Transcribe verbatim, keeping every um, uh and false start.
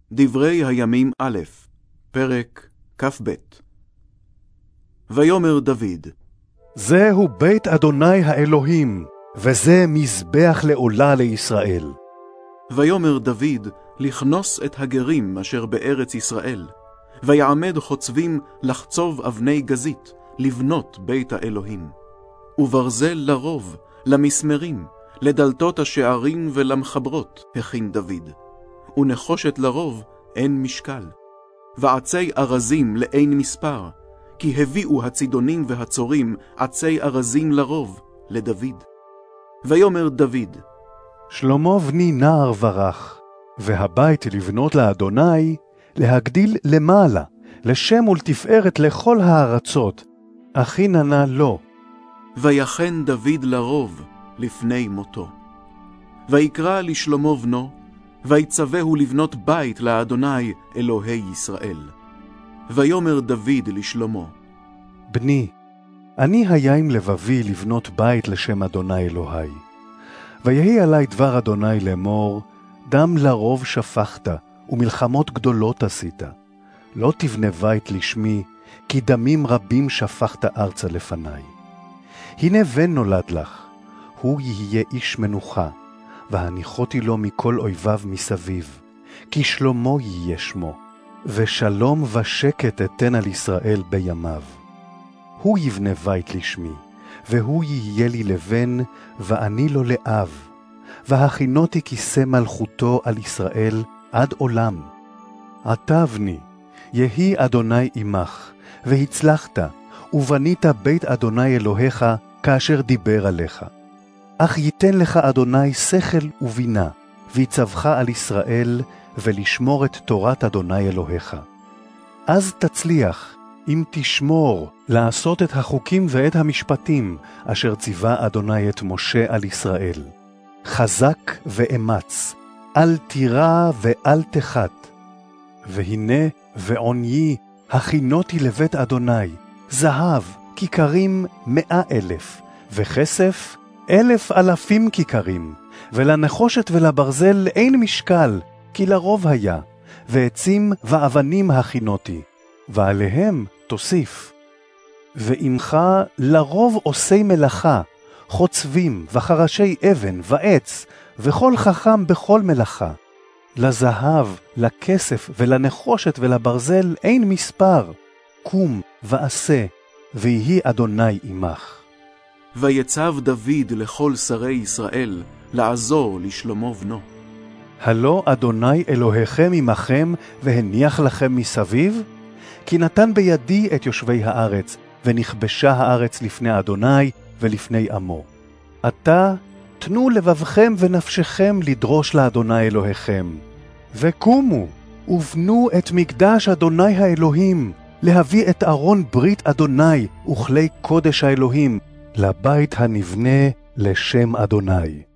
דברי הימים א', פרק כ"ב. ויאמר דוד, זהו בית אדוני האלוהים, וזה מזבח לעולה לישראל. ויאמר דוד לכנוס את הגרים אשר בארץ ישראל, ויעמד חוצבים לחצוב אבני גזית, לבנות בית האלוהים. וברזל לרוב, למסמרים, לדלתות השערים ולמחברות, הכין דוד. ונחושת לרוב אין משקל. ועצי ארזים לאין מספר, כי הביאו הצידונים והצורים עצי ארזים לרוב לדוד. ויאמר דוד, שלמה בני נער ורח, והבית לבנות לאדוני, להגדיל למעלה, לשם ולתפארת לכל הארצות, הכין נא לו. ויחן דוד לרוב לפני מותו. ויקרא לשלמה בנו, ויצווהו לבנות בית לאדוני אלוהי ישראל. ויאמר דוד לשלמה, בני, אני היה עם לבבי לבנות בית לשם אדוני אלוהי. ויהי עלי דבר אדוני לאמור, דם לרוב שפכת, ומלחמות גדולות עשית. לא תבנה בית לשמי, כי דמים רבים שפכת ארצה לפניי. הנה בן נולד לך, הוא יהיה איש מנוחה, והניחותי לו מכל אויביו מסביב, כי שלמה יהיה שמו, ושלום ושקט אתן על ישראל בימיו. הוא יבנה בית לשמי, והוא יהיה לי לבן, ואני לו לאב, והכינותי כיסא מלכותו על ישראל עד עולם. עתה בני, יהי אדוני עמך, והצלחת, ובנית בית אדוני אלוהיך, כאשר דיבר עליך. אך ייתן לך אדוני שכל ובינה, ויצבך על ישראל, ולשמור את תורת אדוני אלוהיך. אז תצליח, אם תשמור, לעשות את החוקים ואת המשפטים, אשר ציווה אדוני את משה על ישראל. חזק ואמץ, אל תירא ואל תחת. והנה ועוניי, הכינותי לבית אדוני, זהב, כיכרים מאה אלף, וכסף אלף אלפים כיכרים, ולנחושת ולברזל אין משקל, כי לרוב היה, ועצים ואבנים הכינותי, ועליהם תוסיף. ועמך לרוב עושי מלאכה, חוצבים וחרשי אבן ועץ, וכל חכם בכל מלאכה. לזהב, לכסף ולנחושת ולברזל אין מספר, קום ועשה, ויהי אדוני עמך. ויצב דוד לכל שרי ישראל לעזור לשלמה בנו. הלא אדוני אלוהיכם עמכם והניח לכם מסביב? כי נתן בידי את יושבי הארץ, ונכבשה הארץ לפני אדוני ולפני עמו. עתה תנו לבבכם ונפשכם לדרוש לאדוני אלוהיכם. וקומו, ובנו את מקדש אדוני האלוהים, להביא את ארון ברית אדוני וכלי קודש האלוהים, לבית הנבנה לשם אדוני.